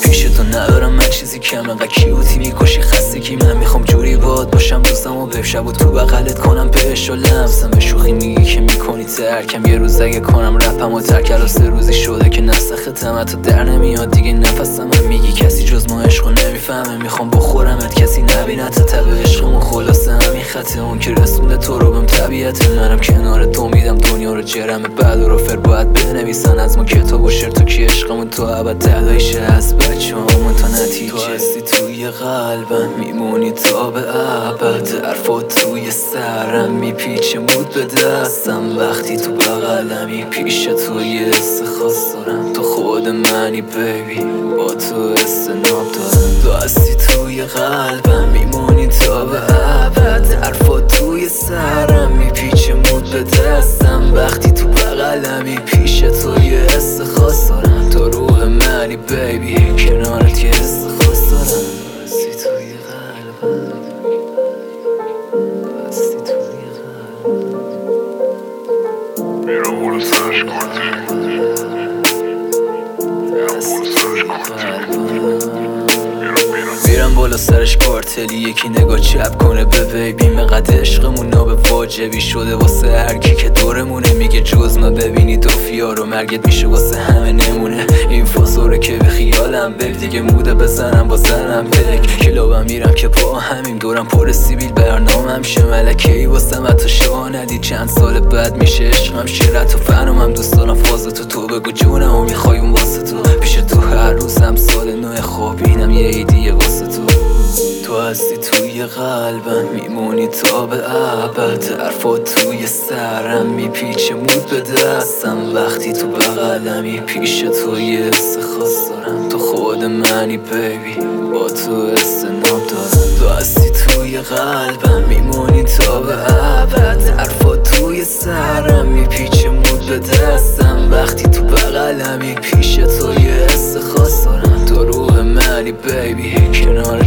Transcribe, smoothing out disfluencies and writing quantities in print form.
پیش تو ندارم من چیزی کم، انقدر کیوتی میکشی خستگی. من میخوام جوری باد باشم روزم و به شب و تو بغلت کنم بهش و لمسم. به شوخی میگی که میکنی ترکم، یه روز اگه کنم رپم و ترک الان 3 روزی شده که نسختم تو در نمیاد دیگه نفسم. من میگی کسی جز ما عشقو نمیفهمه، میخوام بخورمت کسی نبینه تا تب عشقمون. خلاصه همین خطه اون که رسونده تو رو بهم طبیعت منم کنار تو میدم دنیا رو جرمه. بعد و رفر باید بنویسن از ما کتاب و شعر تو کی عشقمون تو ابد تدایشه از بچه همون تا نتیجه. تو هستی توی قلبم میمونی تا به ابد، حرفات توی سرم میپیچه مود به دستم وقتی تو بغلمی. پیش تو یه حس خاص دارم، تو خود منی بیبی با تو استناب دارم. تو هستی توی قلبم میمونی تا به ابد، حرفات توی سرم میپیچه مود به دستم وقتی تو بغلمی. پیش تو یه حس خاص دارم، تو روح منی بیبی کنارت یه حس خاص دارم. هستی توی قلبم، هستی توی قلبم. میرم بالا سرش کارتلی، میرم بالا سرش کارتلی، یکی نگاه چپ کنه به بیبی. مقدر عشقمون نابه واجبی شده واسه هرکی که دورمونه. میگه جز ما ببینی تو فیار و مرگت میشه واسه همه نمونه. این فازوره که به خیالم بگ دیگه موده بزنم با زنم بگ. کلابم میرم که با همیم دورم پر سیبیل برنامم شه ملکه ای واسه من تا شما ندید. چند سال بعد میشه عشقم شیرت و فنومم دوست دارم فاز تو بگو جونم و میخوایم واسه تو. پیش تو هر روزم سال نو خوابینم یه ایدیه واسه تو. تو هستی توی قلبم میمونی تا به ابد، حرفات توی سرم میپیچه مود به دستم وقتی تو بغلمی. پیش تو یه حس خاص دارم، تو خود منی بیبی با تو استناب دارم. تو هستی توی قلبم میمونی تا به ابد، حرفات توی سرم میپیچه مود به دستم وقتی تو بغلمی. پیش تو یه حس خاص دارم، تو روح منی بیبی کنار